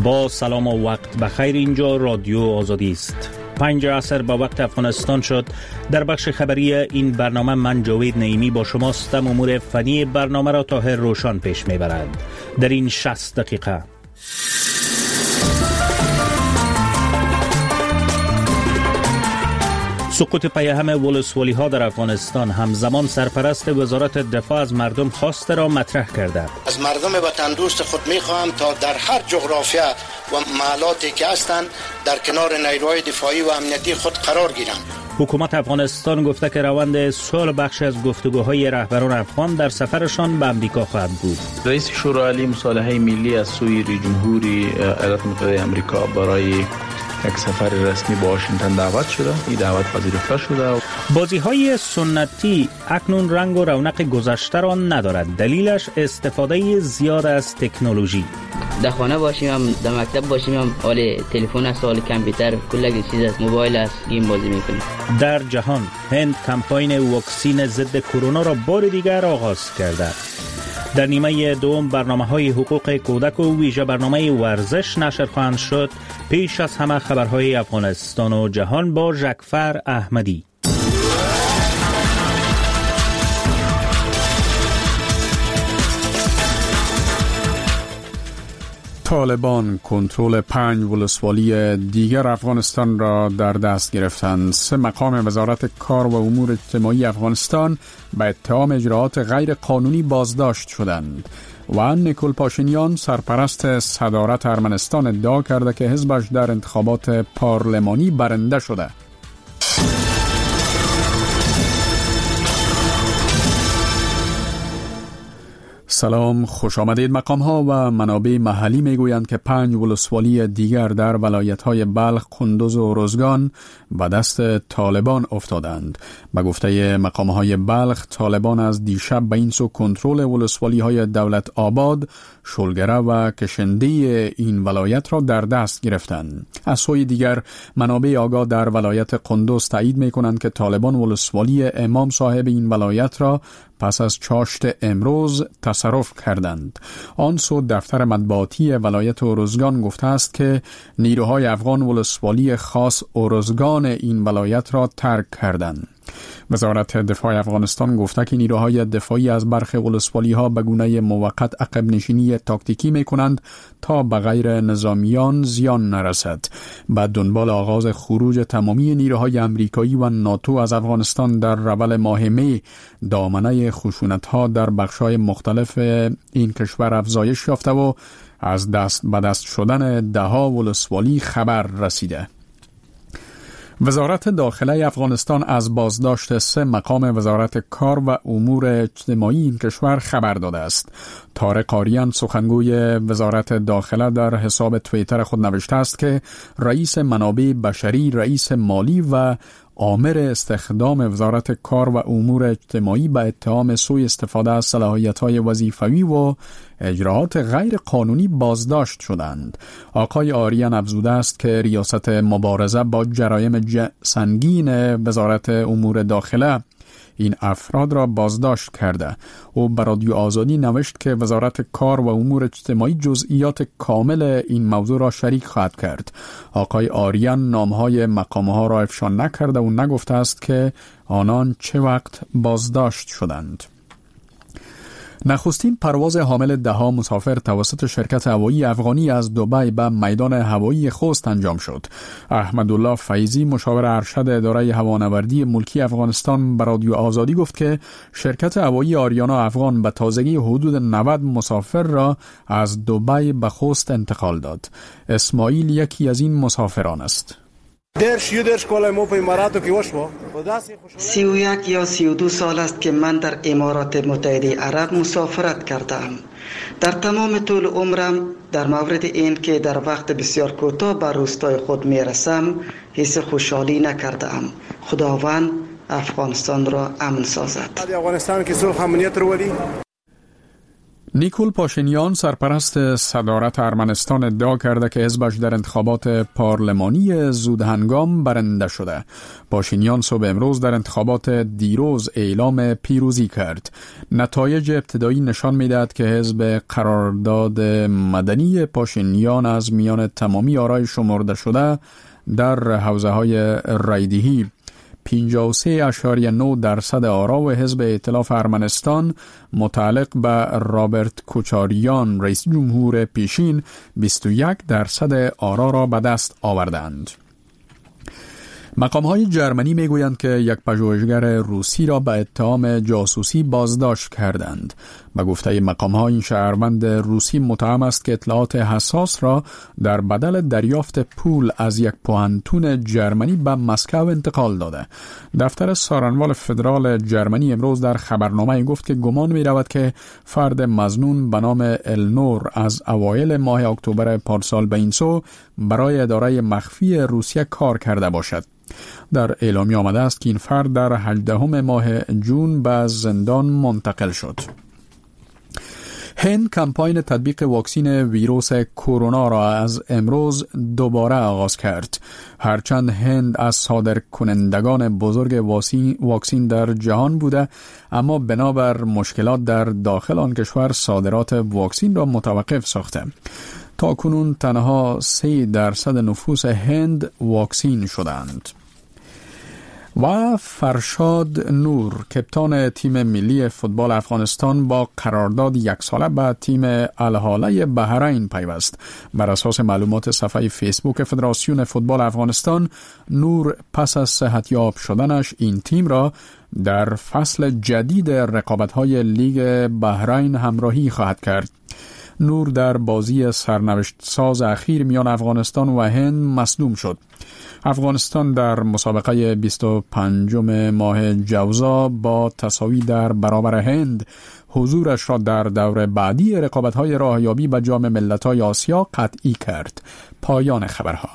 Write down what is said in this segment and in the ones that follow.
با سلام و وقت بخیر. اینجا رادیو آزادی است. 5 عصر با وقت افغانستان شد. در بخش خبری این برنامه من جاوید نعیمی با شماستم. امور فنی برنامه را طاهر روشان پیش میبرد. در این 60 دقیقه سقوط پیهم ولسوالی ها در افغانستان. همزمان سرپرست وزارت دفاع از مردم خواست را مطرح کرده. از مردم وطن دوست خود میخواهم تا در هر جغرافیا و محلاتی که هستند در کنار نیروهای دفاعی و امنیتی خود قرار گیرند. حکومت افغانستان گفته که روند صلح بخش از گفتگوهای رهبران افغان در سفرشان به امریکا خواهد بود. رئیس شورای عالی مصالحه ملی از سوی جمهوری ایالات متحده آمریکا برای یک سفر رسمی به واشنگتن دعوت شده. این دعوت پذیرفته شده. بازی‌های سنتی اکنون رنگ و رونق گذشته را ندارد. دلیلش استفاده زیاد از تکنولوژی. در خانه باشیم هم در مکتب باشیم هم حال تلفن است، حال کامپیوتر، کل چیز از موبایل است، گیم بازی میکنیم. در جهان هند کمپاین واکسین ضد کرونا را بار دیگر آغاز کرده. در نیمه دوم برنامه‌های حقوق کودک و ویژه برنامه ورزش نشر خواهند شد. پیش از همه خبرهای افغانستان و جهان با ژکفر احمدی. طالبان کنترل 5 ولسوالی دیگر افغانستان را در دست گرفتند. 3 مقام وزارت کار و امور اجتماعی افغانستان به اتهام اجراعات غیر قانونی بازداشت شدند و نیکول پاشینیان سرپرست صدارت ارمنستان ادعا کرده که حزبش در انتخابات پارلمانی برنده شده. سلام، خوش آمدید. مقام ها و منابع محلی میگویند که 5 ولسوالی دیگر در ولایت‌های بلخ، کندوز و روزگان به دست طالبان افتادند. به گفته مقام های بلخ، طالبان از دیشب به این سو کنترل ولسوالی های دولت آباد، شلگره و کشنده این ولایت را در دست گرفتند. از سوی دیگر منابع آگاه در ولایت کندوز تایید می‌کنند که طالبان ولسوالی امام صاحب این ولایت را پس از چاشت امروز تصرف کردند. آن سو دفتر مطبوعاتی ولایت اروزگان گفته است که نیروهای افغان ولسوالی خاص اروزگان این ولایت را ترک کردند. وزارت دفاع افغانستان گفته که نیروهای دفاعی از برخی ولسوالی ها به گونه موقت عقب نشینی تاکتیکی می کنند تا به غیر نظامیان زیان نرسد. بعد دنبال آغاز خروج تمامی نیروهای امریکایی و ناتو از افغانستان در اول ماه می، دامنه خشونت ها در بخش‌های مختلف این کشور افزایش یافته و از دست به دست شدن ده‌ها ولسوالی خبر رسیده. وزارت داخله افغانستان از بازداشت 3 مقام وزارت کار و امور اجتماعی این کشور خبر داده است. طارق آریان سخنگوی وزارت داخله در حساب توییتر خود نوشته است که رئیس منابع بشری، رئیس مالی و آمر استخدام وزارت کار و امور اجتماعی به اتهام سوء استفاده از صلاحیت‌های وظیفوی و اجراعات غیر قانونی بازداشت شدند. آقای آریان افزوده است که ریاست مبارزه با جرایم سنگین وزارت امور داخله این افراد را بازداشت کرده. او به رادیو آزادی نوشت که وزارت کار و امور اجتماعی جزئیات کامل این موضوع را شریک خواهد کرد. آقای آریان نامهای مقامها را افشا نکرده و نگفته است که آنان چه وقت بازداشت شدند. نخستین پرواز حامل 10 مسافر توسط شرکت هوایی افغانی از دبی به میدان هوایی خوست انجام شد. احمدالله فیضی مشاور ارشد اداره هوانوردی ملکی افغانستان به رادیو آزادی گفت که شرکت هوایی آریانا افغان به تازگی حدود 90 مسافر را از دبی به خوست انتقال داد. اسماعیل یکی از این مسافران است. 31 یا 32 سال است که من در امارات متحده عرب مسافرت کردم. در تمام طول عمرم در مورد این که در وقت بسیار کوتاه به روستای خود میرسم حس خوشحالی نکردم. خداوند افغانستان را امن سازد. نیکول پاشینیان سرپرست صدارت ارمنستان ادعا کرده که حزبش در انتخابات پارلمانی زودهنگام برنده شده. پاشینیان صبح امروز در انتخابات دیروز اعلام پیروزی کرد. نتایج ابتدایی نشان می‌دهد که حزب قرارداد مدنی پاشینیان از میان تمامی آرای شمرده شده در حوزه‌های رایدهی 53.9% آرا و حزب ائتلاف ارمنستان متعلق به رابرت کوچاریان رئیس جمهور پیشین 21% آرا را به دست آوردند. مقام‌های جرمنی میگویند که یک پژوهشگر روسی را به اتهام جاسوسی بازداشت کردند. به گفته مقام‌ها این شهروند روسی متهم است که اطلاعات حساس را در بدل دریافت پول از یک پوهنتون جرمنی به مسکو انتقال داده. دفتر سارنوال فدرال جرمنی امروز در خبرنامه گفت که گمان می‌رود که فرد مظنون به نام النور از اوایل ماه اکتبر پارسال به این سو برای اداره مخفی روسیه کار کرده باشد. در اعلامیه آمده است که این فرد در 18 ماه جون به زندان منتقل شد. هند کمپاین تطبیق واکسین ویروس کرونا را از امروز دوباره آغاز کرد. هرچند هند از صادر کنندگان بزرگ واکسین در جهان بوده، اما بنابر مشکلات در داخل آن کشور صادرات واکسین را متوقف ساخته. تا کنون تنها 3% نفوس هند واکسین شدند. و فرشاد نور کپتان تیم ملی فوتبال افغانستان با قرارداد 1 ساله به تیم الهاله بحرین پیوست. بر اساس معلومات صفحه فیسبوک فدراسیون فوتبال افغانستان، نور پس از صحتیاب شدنش این تیم را در فصل جدید رقابت‌های لیگ بحرین همراهی خواهد کرد. نور در بازی سرنوشت ساز اخیر میان افغانستان و هند مصدوم شد. افغانستان در مسابقه 25 ماه جوزا با تساوی در برابر هند حضورش را در دور بعدی رقابت‌های راهیابی به جام ملت‌های آسیا قطعی کرد. پایان خبرها.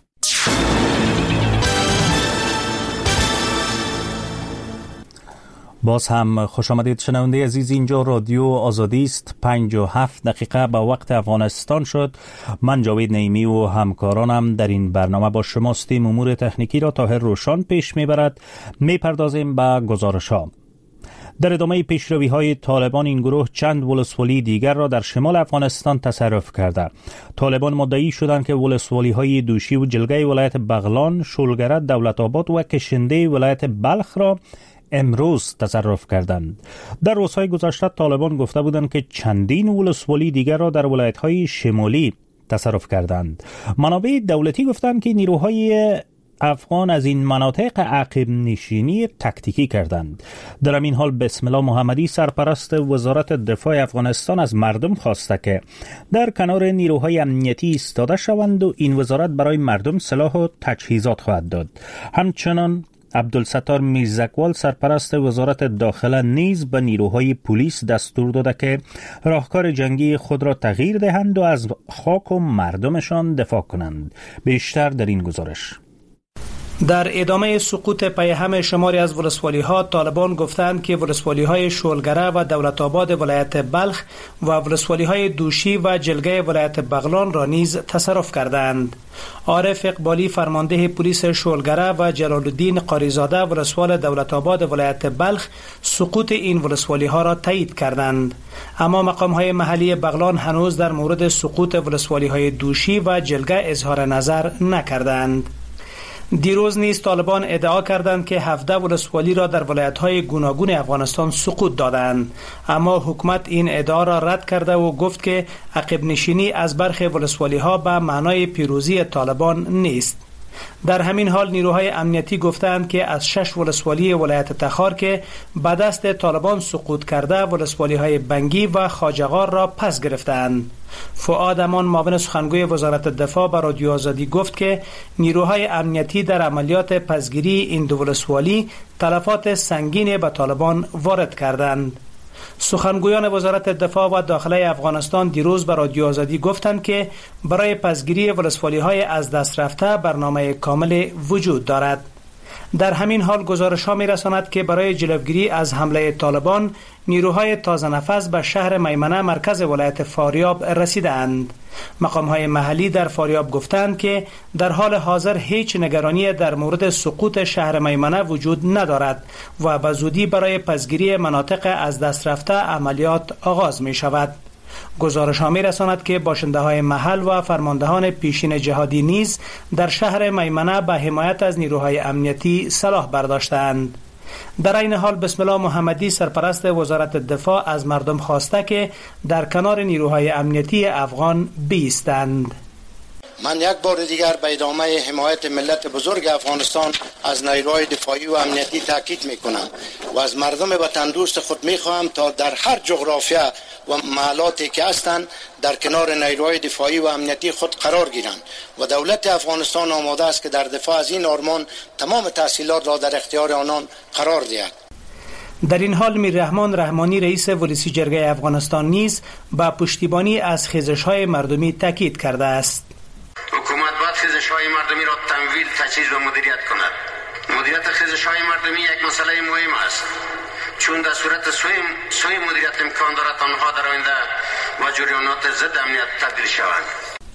باز هم خوش آمدید شنونده عزیز، اینجا رادیو آزادی است. 57 دقیقه به وقت افغانستان شد. من جاوید نعیمی و همکارانم در این برنامه با شماستیم. امور تکنیکی را طاهر روشان پیش میبرد. میپردازیم به گزارش ها. در ادامه پیشروی های طالبان، این گروه چند ولسوالی دیگر را در شمال افغانستان تصرف کرده. طالبان مدعی شدند که ولسوالی های دوشی و جلگه ولایت بغلان، شولگره، دولت آباد و کشنده ولایت بلخ را امروز تصرف کردند. در روزهای گذشته طالبان گفته بودند که چندین ولسوالی دیگر را در ولایت‌های شمالی تصرف کردند. منابع دولتی گفتند که نیروهای افغان از این مناطق عقب نشینی تکتیکی کردند. در این حال بسم الله محمدی سرپرست وزارت دفاع افغانستان از مردم خواسته که در کنار نیروهای امنیتی ایستاده شوند و این وزارت برای مردم سلاح و تجهیزات خواهد داد. همچنان عبدالستار میرزکوال سرپرست وزارت داخله نیز به نیروهای پلیس دستور داده که راهکار جنگی خود را تغییر دهند و از خاک و مردمشان دفاع کنند. بیشتر در این گزارش. در ادامه سقوط پیهم شماری از ولسوالی‌ها، طالبان گفتند که ولسوالی‌های شولگره و دولت آباد ولایت بلخ و ولسوالی‌های دوشی و جلگه ولایت بغلان را نیز تصرف کردند. عارف اقبالی فرمانده پلیس شولگره و جلال الدین قاریزاده ولسوال دولت آباد ولایت بلخ سقوط این ولسوالی‌ها را تایید کردند. اما مقام‌های محلی بغلان هنوز در مورد سقوط ولسوالی‌های دوشی و جلگه اظهار نظر نکردند. دیروز نیز طالبان ادعا کردند که 17 ولسوالی را در ولایت‌های گوناگون افغانستان سقوط دادند، اما حکومت این ادعا را رد کرده و گفت که عقب نشینی از برخی ولسوالی‌ها به معنای پیروزی طالبان نیست. در همین حال نیروهای امنیتی گفتند که از 6 ولسوالی ولایت تخار که به دست طالبان سقوط کرده، ولسوالی‌های بنگی و خواجه‌غار را پس گرفتند. فؤاد امان معاون سخنگوی وزارت دفاع به رادیو آزادی گفت که نیروهای امنیتی در عملیات پسگیری این دو ولسوالی تلفات سنگین به طالبان وارد کردند. سخنگویان وزارت دفاع و داخله افغانستان دیروز به رادیو آزادی گفتند که برای پسگیری ولسوالی‌های از دست رفته برنامه کامل وجود دارد. در همین حال گزارش‌ها می‌رساند که برای جلوگیری از حمله طالبان نیروهای تازه نفس به شهر میمنه مرکز ولایت فاریاب رسیدند. مقام‌های محلی در فاریاب گفتند که در حال حاضر هیچ نگرانی در مورد سقوط شهر میمنه وجود ندارد و به زودی برای پسگیری مناطق از دست رفته عملیات آغاز می‌شود. گزارش‌ها می‌رساند که باشنده‌های محل و فرماندهان پیشین جهادی نیز در شهر میمنه به حمایت از نیروهای امنیتی سلاح برداشتند. در این حال بسم الله محمدی سرپرست وزارت دفاع از مردم خواسته که در کنار نیروهای امنیتی افغان بایستند. من یک بار دیگر به ادامه حمایت ملت بزرگ افغانستان از نیروهای دفاعی و امنیتی تاکید میکنم و از مردم وطن دوست خود میخواهم تا در هر جغرافیا و محلاتی که هستند در کنار نیروهای دفاعی و امنیتی خود قرار گیرند و دولت افغانستان آماده است که در دفاع از این آرمان تمام تسهیلات را در اختیار آنان قرار دهد. در این حال میر رحمان رحمانی رئیس ولسی جرگه افغانستان نیز با پشتیبانی از خیزش‌های مردمی تاکید کرده است. حکومت باید خیزش‌های مردمی را تمویل، تجهیز و مدیریت کند. مدیریت خیزش‌های مردمی یک مسئله مهم است، چون در صورت سوء مدیریت امکان دارد آنها در آینده و جریانات ضد امنیت تبدیل شوند.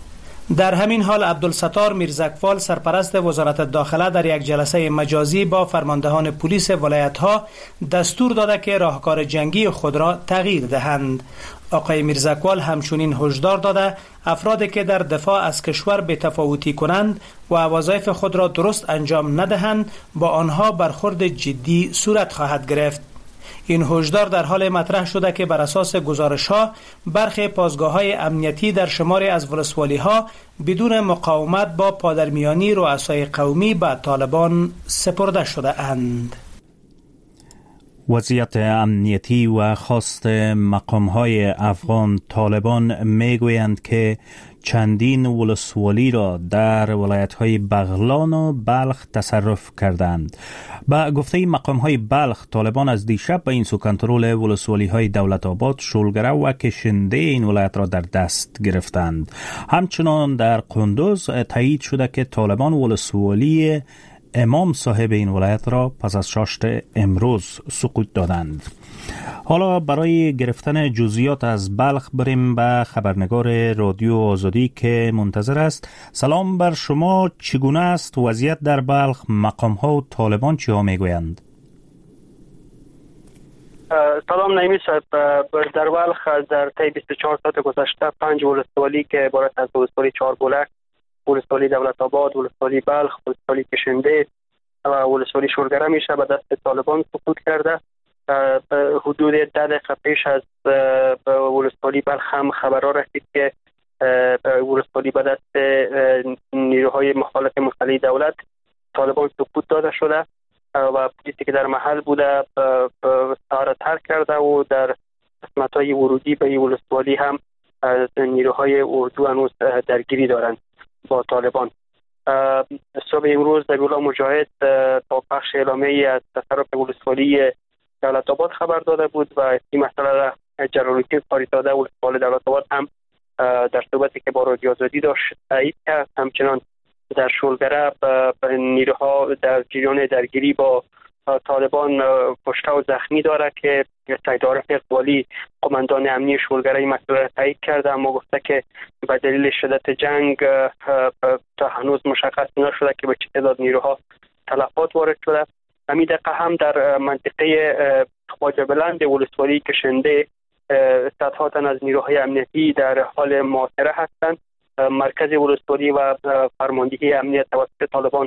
در همین حال عبدالستار میرزکوال سرپرست وزارت داخله در یک جلسه مجازی با فرماندهان پلیس ولایت‌ها دستور داده که راهکار جنگی خود را تغییر دهند. آقای میرزکوال همچنین هشدار داده افرادی که در دفاع از کشور بی‌تفاوتی کنند و وظایف خود را درست انجام ندهند با آنها برخورد جدی صورت خواهد گرفت. این هشدار در حال مطرح شده که بر اساس گزارش‌ها برخی پاسگاه‌های امنیتی در شماری از ولسوالی‌ها بدون مقاومت با پادرمیانی رؤسای قومی به طالبان سپرده شده اند. وضعیت امنیتی و خواست مقام‌های افغان طالبان میگویند که چندین ولسوالی را در ولایت‌های بغلان و بلخ تصرف کردند. با گفته مقام‌های بلخ، طالبان از دیشب به این سو کنترل ولسوالی‌های دولت آباد، شولگره و کشنده این ولایت را در دست گرفتند. همچنان در قندوز تایید شده که طالبان ولسوالی امام صاحب این ولایت را پس از شاشت امروز سقوط دادند. حالا برای گرفتن جزئیات از بلخ بریم به خبرنگار رادیو آزادی که منتظر است. سلام بر شما، چگونه است وضعیت در بلخ؟ مقام‌ها و طالبان چی ها میگویند؟ سلام نعیمی صاحب، در بلخ در طی 24 ساعت گذشته 5 ولسوالی که عبارت از ولسوالی چهاربلک، ولسوالی دولت آباد، ولسوالی بلخ، ولسوالی کشنده و ولسوالی شولگره میشه به دست طالبان سقوط کرده. حدود 10 دقیقه پیش از ولسوالی بلخ هم خبرها رسید که ولسوالی به دست نیروهای مخالف مسلح دولت طالبان سقوط داده شده و پلیسی که در محل بوده ساحه ترک کرده و در قسمت‌های ورودی به این ولسوالی هم نیروهای اردو هنوز درگیری دارند با طالبان. صبح امروز نبی‌الله مجاهد با پخش اعلامیه‌ای از تصرف ولسوالی دولت آباد خبر داده بود و این مسئله را جلال‌الدین فاریزاده ولسوالی دولت آباد هم در صحبتی که با رادیو آزادی داشت تایید کرد. همچنان در شولگره نیروها در جریان درگیری با طالبان کشته و زخمی داره که سید عارف اقبالی قماندان امنی شولگره این مسئله را تایید کرده، اما گفته که به دلیل شدت جنگ تا هنوز مشخص نشده که به چه تعداد نیروها تلفات وارد شده. همین دقیقه هم در منطقه خواجه بلند ولسوالی کشنده صدها تن از نیروهای امنیتی در حال محاصره هستند. مرکز ولسوالی و فرماندهی امنیت توسط طالبان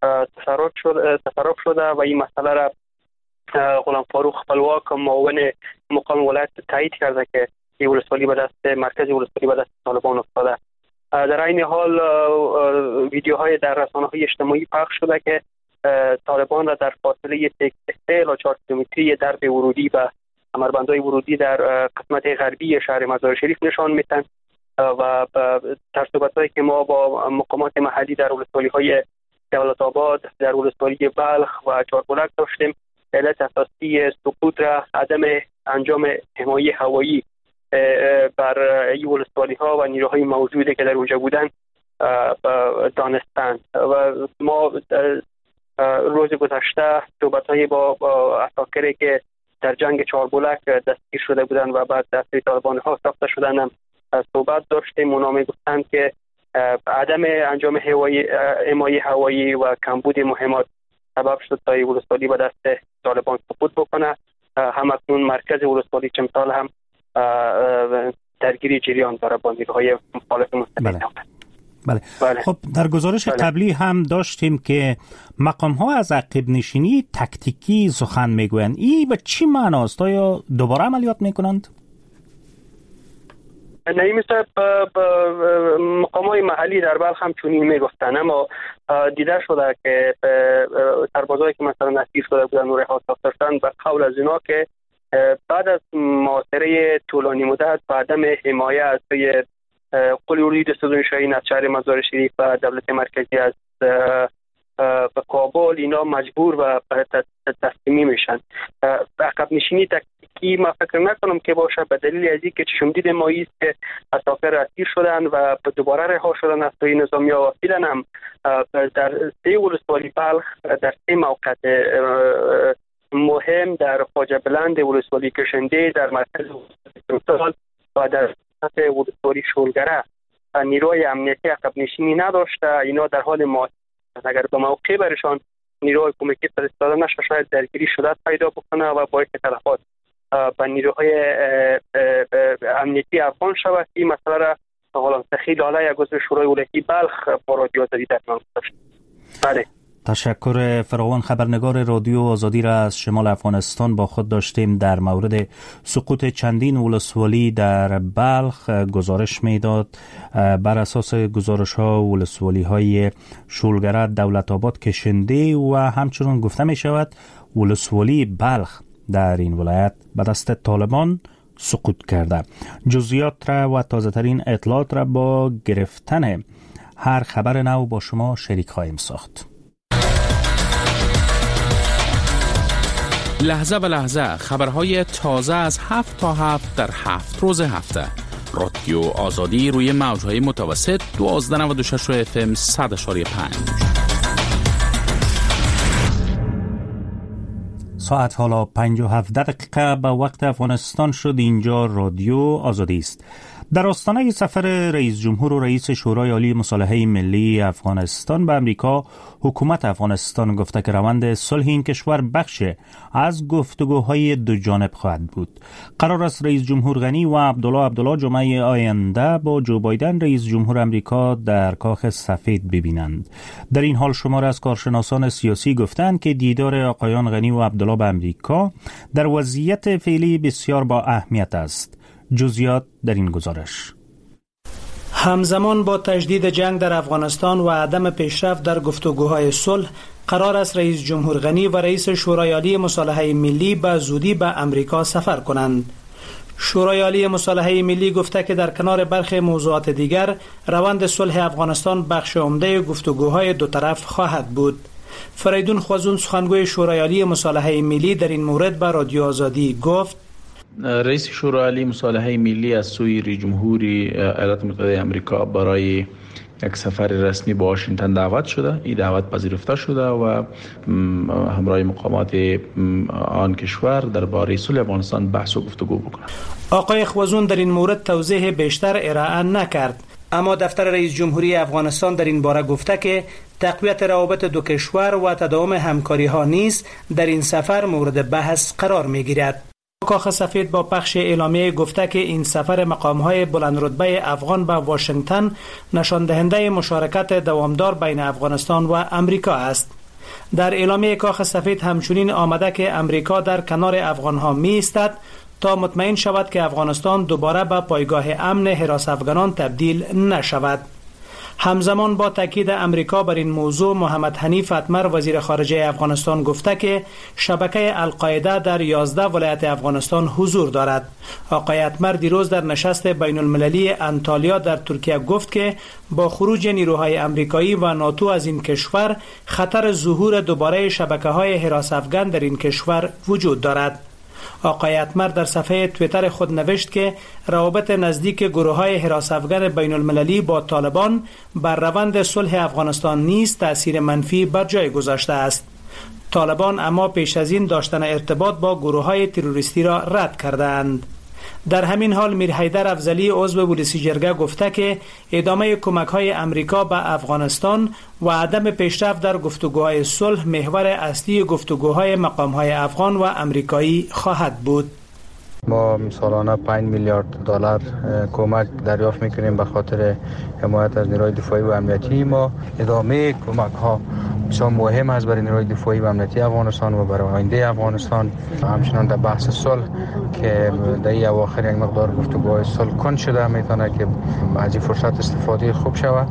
تصرف شده و این مسئله را غلام فاروق خپلواک معاون مقام ولایت تایید کرده که این ولسوالی به دست مرکز ولسوالی به دست طالبان افتاده. در این حال ویدیوهای در رسانه‌های اجتماعی پخش شده که طالبان را در فاصله 3 الی 4 کیلومتری درب ورودی و کمربندهای ورودی در قسمت غربی شهر مزار شریف نشان میدن و در صحبت‌هایی که ما با مقامات محلی در ولسوالی‌های دولت آباد، در ولسوالی بلخ و چهاربلک داشتیم، علت اساسی سقوط را عدم انجام حمایت هوایی بر این ولسوالی‌ها و نیروهای موجودی که در اونجا بودند دانستند و ما روز گذشته صحبت‌های با افاکری که در جنگ چهاربلک دستگیر شده بودند و بعد دسته طالبان ها ساخته شدند هم صحبت داشتیم. اونا میگفتند که عدم انجام حمایت هوایی و کمبود مهمات سبب شد تا ولسوالی به دست طالبان سقوط بکنه. همکنون مرکز ولسوالی چمتال هم درگیری جریان داره با نیروهای مخالف مستقل. بله. خب در گزارش قبلی هم داشتیم که مقام ها از عقب نشینی تکتیکی سخن میگویند. این به چی معناست؟ آیا دوباره عملیات میکنند؟ نعیم صاحب، مقامات محلی در بلخ هم چنین میگفتن، اما دیده شده که سربازایی که مثلا اسیر شده بودن و رها ساخته شدن به قول از اینا که بعد از محاصره طولانی مدت و عدم حمایت از سوی قلی اردوی دستوزن شاهین از شهر مزار شریف و دولت مرکزی از به کابل، اینا مجبور و تسلیمی میشن. عقب نشینی تکتیکی ما فکر نکنم که باشه، به دلیل از اینکه چشمدید مایی است که اساکر اسیر شدن و دوباره رها شدن از سوی نظامی‌ها و فعلا هم در سه ولسوالی بلخ در سه موقعیت مهم در خواجه بلند ولسوالی کشنده، در مرکز ولسوالی و در ولسوالی شولگره نیروی امنیتی عقب نشینی نداشته. اینا در حال ما اگر به موقع برشان نیروی کمکی فرستاده نشه شاید درگیری شدت پیدا بکنه و باعث تلفات به نیروهای امنیتی افغان شود. این مسئله را حالا تخیل علیه عضو شورای ولایتی بلخ با رادیو آزادی تکمیل داشت. بله. تشکر فراوان. خبرنگار رادیو آزادی را از شمال افغانستان با خود داشتیم. در مورد سقوط چندین ولسوالی در بلخ گزارش میداد. بر اساس گزارش ها ولسوالی های شولگره، دولت آباد، کشنده و همچنین گفته می شود ولسوالی بلخ در این ولایت به دست طالبان سقوط کرده. جزئیات را و تازه ترین اطلاعات را با گرفتن هر خبر نو با شما شریک خواهیم ساخت. لحظه به لحظه خبرهای تازه از 7 تا 7 در 7 روز هفته. رادیو آزادی روی موجهای متوسط 1296 FM 100.5. ساعت حالا 57 دقیقه به وقت افغانستان شد. اینجا رادیو آزادی است. در آستانه سفر رئیس جمهور و رئیس شورای عالی مصالحه ملی افغانستان به امریکا، حکومت افغانستان گفته که روند صلح این کشور بخش از گفتگوهای دو جانب خواهد بود. قرار است رئیس جمهور غنی و عبدالله جمعه آینده با جو بایدن رئیس جمهور امریکا در کاخ سفید ببینند. در این حال شماری از کارشناسان سیاسی گفتند که دیدار آقایان غنی و عبدالله به امریکا در وضعیت فعلی بسیار با اهمیت است. جزئیات در این گزارش. همزمان با تجدید جنگ در افغانستان و عدم پیشرفت در گفتگوهای صلح، قرار است رئیس جمهور غنی و رئیس شورای عالی مصالحه ملی به زودی به امریکا سفر کنند. شورای عالی مصالحه ملی گفته که در کنار برخی موضوعات دیگر، روند صلح افغانستان بخش عمده گفتگوهای دو طرف خواهد بود. فریدون خوازون، سخنگوی شورای عالی مصالحه ملی، در این مورد به رادیو آزادی گفت: رئیس شورای عالی مصالحه ملی از سوی رئیس جمهوری ایالات متحده آمریکا برای یک سفر رسمی به واشنگتن دعوت شده. این دعوت پذیرفته شده و همراه مقامات آن کشور درباره صلح افغانستان بحث و گفتگو بکنند. آقای خوازون در این مورد توضیح بیشتر ارائه نکرد، اما دفتر رئیس جمهوری افغانستان در این باره گفته که تقویت روابط دو کشور و تداوم همکاری ها نیز در این سفر مورد بحث قرار می گیرد. کاخ سفید با پخش اعلامیه گفته که این سفر مقام‌های بلند رتبه افغان به واشنگتن نشان دهنده مشارکت دوامدار بین افغانستان و امریکا است. در اعلامیه کاخ سفید همچنین آمده که امریکا در کنار افغان‌ها می‌ایستد تا مطمئن شود که افغانستان دوباره به پایگاه امن حراس افغانان تبدیل نشود. همزمان با تاکید امریکا بر این موضوع، محمد حنیف اتمر وزیر خارجه افغانستان گفته که شبکه القاعده در 11 ولایت افغانستان حضور دارد. آقای اتمر دیروز در نشست بین المللی انتالیا در ترکیه گفت که با خروج نیروهای امریکایی و ناتو از این کشور، خطر ظهور دوباره شبکه‌های حراس افغان در این کشور وجود دارد. آقای اتمر در صفحه توییتر خود نوشت که روابط نزدیک گروه‌های حراس افغان بین المللی با طالبان بر روند صلح افغانستان نیز تأثیر منفی بر جای گذاشته است. طالبان اما پیش از این داشتن ارتباط با گروه‌های تروریستی را رد کردند. در همین حال میر حیدر افضلی عضو پلیسی جرگه گفته که ادامه کمک‌های امریکا به افغانستان و عدم پیشرفت در گفتگوهای صلح محور اصلی گفتگوهای مقام‌های افغان و امریکایی خواهد بود. ما سالانه 5 میلیارد دلار کمک دریافت میکنیم به خاطر حمایت از نیروی دفاعی و امنیتی ما. ادامه کمک ها بسیار مهم است برای نیروی دفاعی و امنیتی افغانستان و برای آینده افغانستان. همچنان در بحث صلح که در این اواخر یک مقدار گفتگوهای صلح کند شده، میتونه که از این فرصت استفاده خوب شود.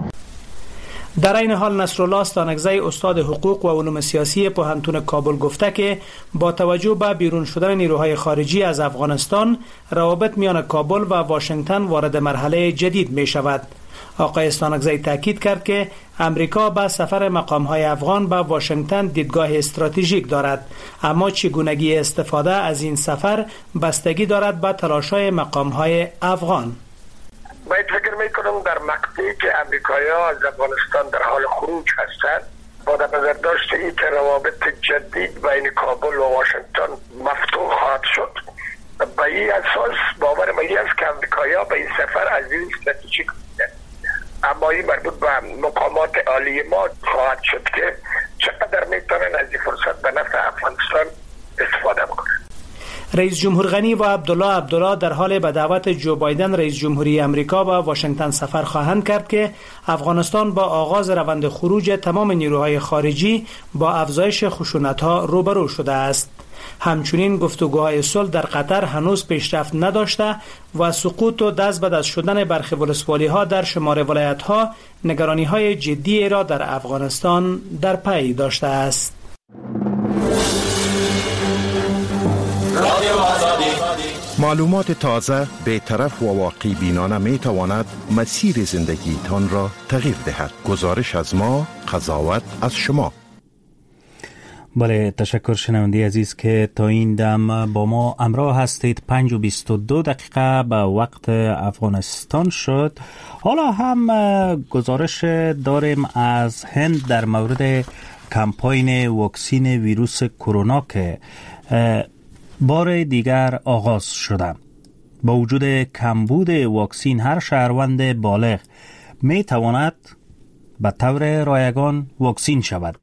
در این حال نصرالله استانکزی استاد حقوق و علوم سیاسی پوهنتون کابل گفته که با توجه به بیرون شدن نیروهای خارجی از افغانستان، روابط میان کابل و واشنگتن وارد مرحله جدید می شود. آقای استانکزی تاکید کرد که امریکا با سفر مقام‌های افغان به واشنگتن دیدگاه استراتژیک دارد، اما چگونگی استفاده از این سفر بستگی دارد به تلاش‌های مقام‌های افغان. من فکر میکنم در مقطعی که امریکایی‌ها از افغانستان در حال خروج هستند، با در نظر داشت این که روابط جدید بین کابل و واشنگتن مفتوح خواهد شد، به این اساس باور من است که امریکایی‌ها به این سفر از این استراتژیک بودند. اما این مربوط به مقامات عالی ما خواهد شد که چقدر میتونن از این فرصت به نفع افغانستان استفاده بکنند. رئیس جمهور غنی و عبدالله در حال به دعوت جو بایدن رئیس جمهوری امریکا به واشنگتن سفر خواهند کرد که افغانستان با آغاز روند خروج تمام نیروهای خارجی با افزایش خشونت‌ها روبرو شده است. همچنین گفتگوهای صلح در قطر هنوز پیشرفت نداشته و سقوط و دست به دست شدن برخی ولسوالی‌ها در شمار ولایت‌ها نگرانی‌های جدی را در افغانستان در پی داشته است. معلومات تازه، بی‌طرف و واقع بینانه می تواند مسیر زندگی تان را تغییر دهد. گزارش از ما، قضاوت از شما. بله، تشکر شنونده عزیز که تا این دم با ما همراه هستید. 5:22 به وقت افغانستان شد. حالا هم گزارش داریم از هند در مورد کمپاین واکسین ویروس کرونا که بار دیگر آغاز شده. با وجود کمبود واکسین، هر شهروند بالغ می تواند به طور رایگان واکسین شود.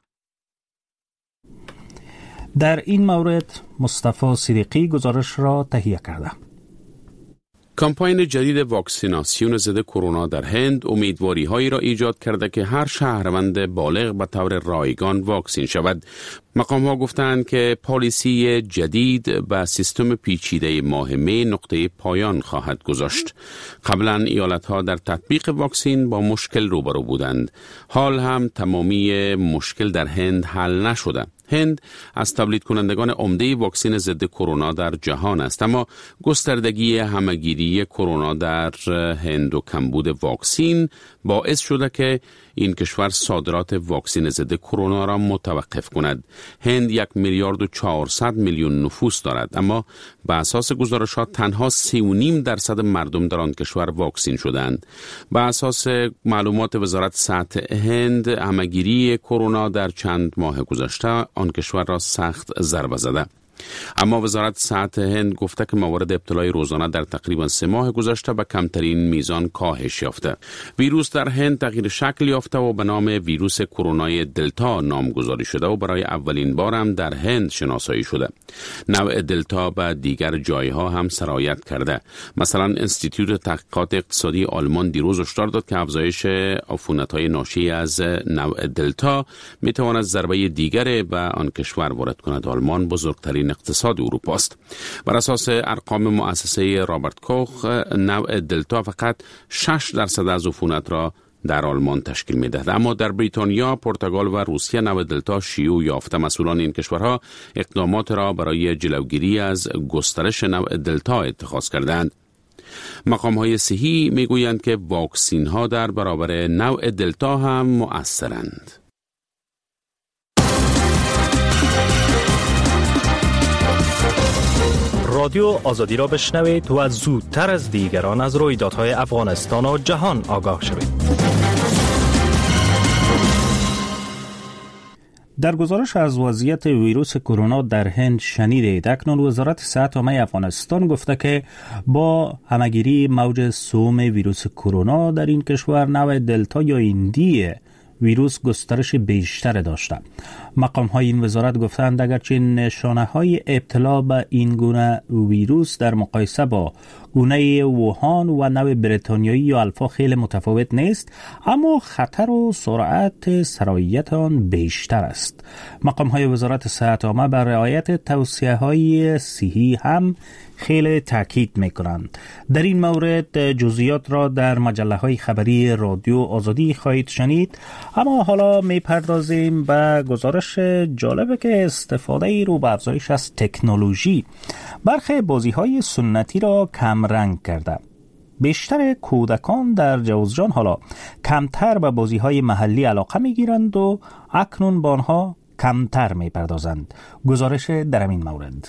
در این مورد مصطفی صدیقی گزارش را تهیه کرده. کمپاین جدید واکسیناسیون ضد کرونا در هند امیدواری هایی را ایجاد کرده که هر شهروند بالغ به طور رایگان واکسین شود. مقام ها گفتند که پالیسی جدید به سیستم پیچیده ماه می نقطه پایان خواهد گذاشت. قبلا ایالت ها در تطبیق واکسین با مشکل روبرو بودند. حال هم تمامی مشکل در هند حل نشده. هند از تولید کنندگان عمده واکسن ضد کرونا در جهان است، اما گستردگی همه‌گیری کرونا در هند و کمبود واکسین باعث شده که این کشور صادرات واکسن ضد کرونا را متوقف کند. هند 1,400,000,000 نفوس دارد، اما به اساس گزارشات تنها 3.5% مردم در آن کشور واکسین شدند. به اساس معلومات وزارت صحت هند، همه‌گیری کرونا در چند ماه گذشته آن کشور را سخت ضربه زده. اما وزارت صحت هند گفته که موارد ابتلای روزانه در تقریبا 3 ماه گذشته به کمترین میزان کاهش یافته. ویروس در هند تغییر شکل یافته و به نام ویروس کرونای دلتا نامگذاری شده و برای اولین بار هم در هند شناسایی شده. نوع دلتا به دیگر جایها هم سرایت کرده. مثلا انستیتوت تحقیقات اقتصادی آلمان دیروز هشدار داد که افزایش عفونت‌های ناشی از نوع دلتا میتواند ضربه دیگر به آن کشور وارد کند. آلمان بزرگترین اقتصاد اروپا است. بر اساس ارقام مؤسسه رابرت کوخ، نوع دلتا فقط 6% از عفونت را در آلمان تشکیل می‌دهد، اما در بریتانیا، پرتغال و روسیه نوع دلتا شیوع یافته. مسئولان این کشورها اقدامات را برای جلوگیری از گسترش نوع دلتا اتخاذ کردند. مقام‌های صحی می‌گویند که واکسین‌ها در برابر نوع دلتا هم مؤثرند. رادیو آزادی را بشنوید و زودتر از دیگران از رویدادهای افغانستان و جهان آگاه شوید. در گزارش از وضعیت ویروس کرونا در هند شنیدید. اکنون وزارت صحت عامه افغانستان گفته که با همگیری موج سوم ویروس کرونا در این کشور نوع دلتا یا ایندی ویروس گسترش بیشتر داشته. مقام های این وزارت گفتند اگرچه نشانه های ابتلا به این گونه ویروس در مقایسه با گونه ووهان و نوع بریتانیایی یا الفا خیلی متفاوت نیست، اما خطر و سرعت سرایت آن بیشتر است. مقام های وزارت صحت عامه بر رعایت توصیه های صحی هم خیلی تاکید میکنند. در این مورد جزئیات را در مجله های خبری رادیو آزادی خواهید شنید، اما حالا میپردازیم به گزارش جالبه که استفاده رو به افزایش از تکنولوژی برخی بازی های سنتی را کم رنگ کرده. بیشتر کودکان در جوزجان حالا کمتر به بازی های محلی علاقه میگیرند و اکنون با آنها کمتر میپردازند. گزارش در این مورد.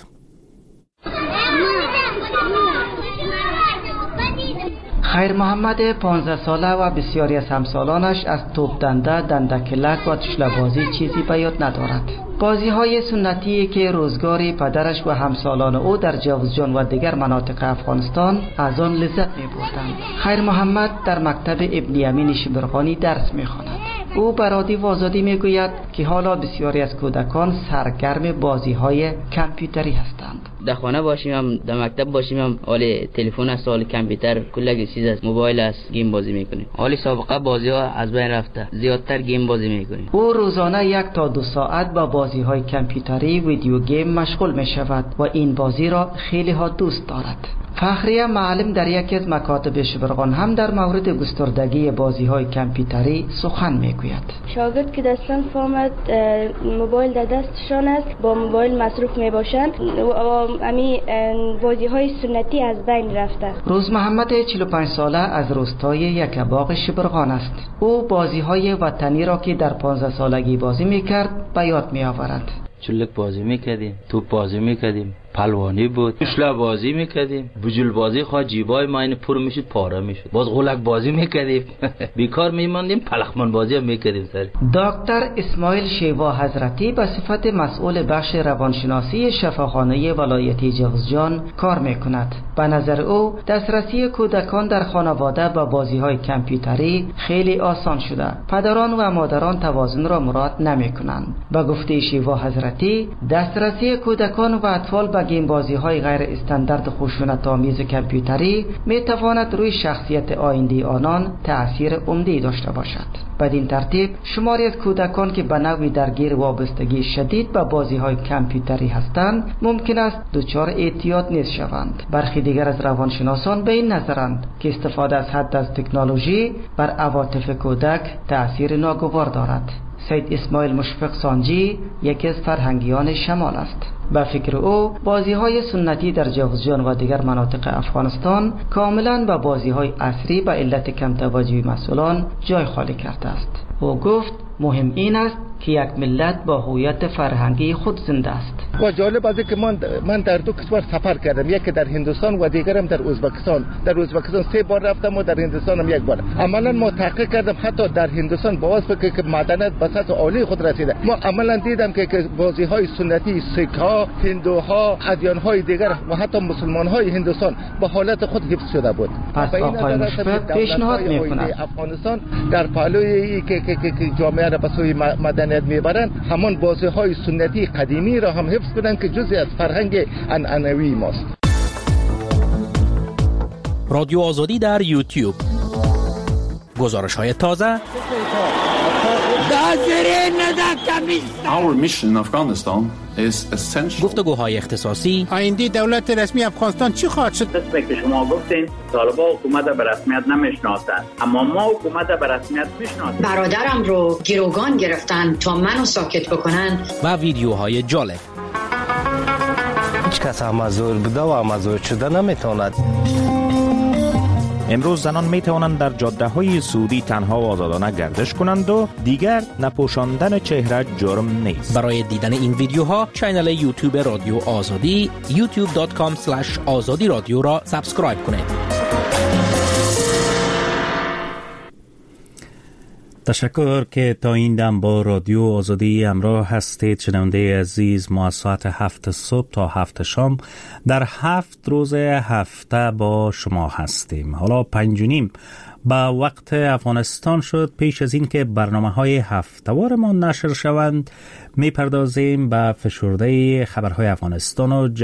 خیر محمد 15 ساله و بسیاری از همسالانش از توپ دنده، دندکلک و تشله‌بازی چیزی به یاد ندارد. بازی های سنتی که روزگاری پدرش و همسالان او در جوزجان و دیگر مناطق افغانستان از آن لذت می بردند. خیر محمد در مکتب ابن امین شبرغانی درس می خواند. او بر رادیو آزادی می گوید که حالا بسیاری از کودکان سرگرم بازی های کامپیوتری هستند. در خانه باشیم، در مکتب باشیم، حال تلفن است، حال کامپیوتر، کل چیز است، موبایل است، گیم بازی میکنیم. حال سابقه بازی ها از بین رفته، زیادتر گیم بازی میکنیم. او روزانه 1 تا 2 ساعت با بازی های کامپیوتری ویدیو گیم مشغول می شود و این بازی را خیلی ها دوست دارد. فخریه معلم در یکی از مکاتب شبرغان هم در مورد گستردگی بازی های کامپیوتری سخن میگوید. شاگرد که دستان فهمد موبایل در دستشان است، با موبایل مصروف می باشند و امی بازی های سنتی از بین رفته. روز محمد 45 ساله از روستای یکباغ شبرغان است. او بازی های وطنی را که در 15 سالگی بازی میکرد به یاد می آورد. چلک بازی میکردیم، توپ بازی میکردیم، پلوانی بود، تشله بازی میکردیم، بجول بازی خواه جیبای ما این پر میشد پاره میشد. باز غلک بازی میکردیم، بیکار میماندیم، پلخمان بازی هم میکردیم سر. دکتر اسماعیل شیوا حضرتی به صفت مسئول بخش روانشناسی شفاخانه ولایتی جوزجان کار میکند. به نظر او دسترسی کودکان در خانواده با بازی های کامپیوتری خیلی آسان شده. پدران و مادران توازن را مراعات نمیکنند. به گفته شیوا حضرتی دسترسی کودکان و اطفال به گیم بازی های غیر استاندارد خشونت آمیز کامپیوتری می تواند روی شخصیت آینده آنان تأثیر عمده داشته باشد. بدین ترتیب شماری از کودکان که به نوعی درگیر وابستگی شدید به بازی های کامپیوتری هستند ممکن است دچار اعتیاد نیز شوند. برخی دیگر از روانشناسان به این نظرند که استفاده از حد از تکنولوژی بر عواطف کودک تأثیر ناگوار دارد. سید اسماعیل مشفق سانجی یکی از فرهنگیان شمال است. به فکر او بازی های سنتی در جوزجان و دیگر مناطق افغانستان کاملا به بازی های عصری به علت کم توجهی مسئولان جای خالی کرده است. او گفت مهم این است که یک ملت با هویت فرهنگی خود زنده است. و جالب است که من در 2 کشور سفر کردم، یکی در هندوستان و دیگرم در ازبکستان. در ازبکستان 3 بار رفتم و در هندوستان هم 1 بار. عملا ما تحقیق کردم حتی در هندوستان با واسطه که مدنیت به سطح عالی خود رسیده. ما عملا دیدم که بازی های سنتی سیک ها، هندوها، ادیان های دیگر و حتی مسلمان های هندوستان به حالت خود حفظ شده بود. پس آقای مشفق پیشنهاد می‌کند افغانستان در پهلوی که جامعه را به سوی مدنیت میبرند همان بازی های سنتی قدیمی را هم حفظ کنند که جزئی از فرهنگ عنعنوی ماست. رادیو آزادی در یوتیوب، گزارش های تازه، Our mission in Afghanistan is essential. گفتگوهای اختصاصی. آینده دولت رسمی افغانستان چی خواهد شد؟ قسمی که شما گفتین طالبان حکومت به رسمیت نمیشناسند، اما ما حکومت به رسمیت میشناسیم. برادرم رو گروگان گرفتن تا منو ساکت بکنن. و ویدیوهای جالب. هیچ کس هم مزور بوده و مزور شده نمیتواند. امروز زنان می توانند در جاده های سعودی تنها و آزادانه گردش کنند و دیگر نپوشاندن چهره جرم نیست. برای دیدن این ویدیوها کانال یوتیوب رادیو آزادی youtube.com/azadi رادیو را سابسکرایب کنید. تشکر که تا این دم با رادیو آزادی همراه هستید. شنونده عزیز، ما از ساعت 7 صبح تا 7 شام در 7 روز هفته با شما هستیم. حالا 5:30 با وقت افغانستان شد. پیش از این که برنامه‌های هفته‌وار ما نشر شوند، می‌پردازیم به فشرده خبرهای افغانستان و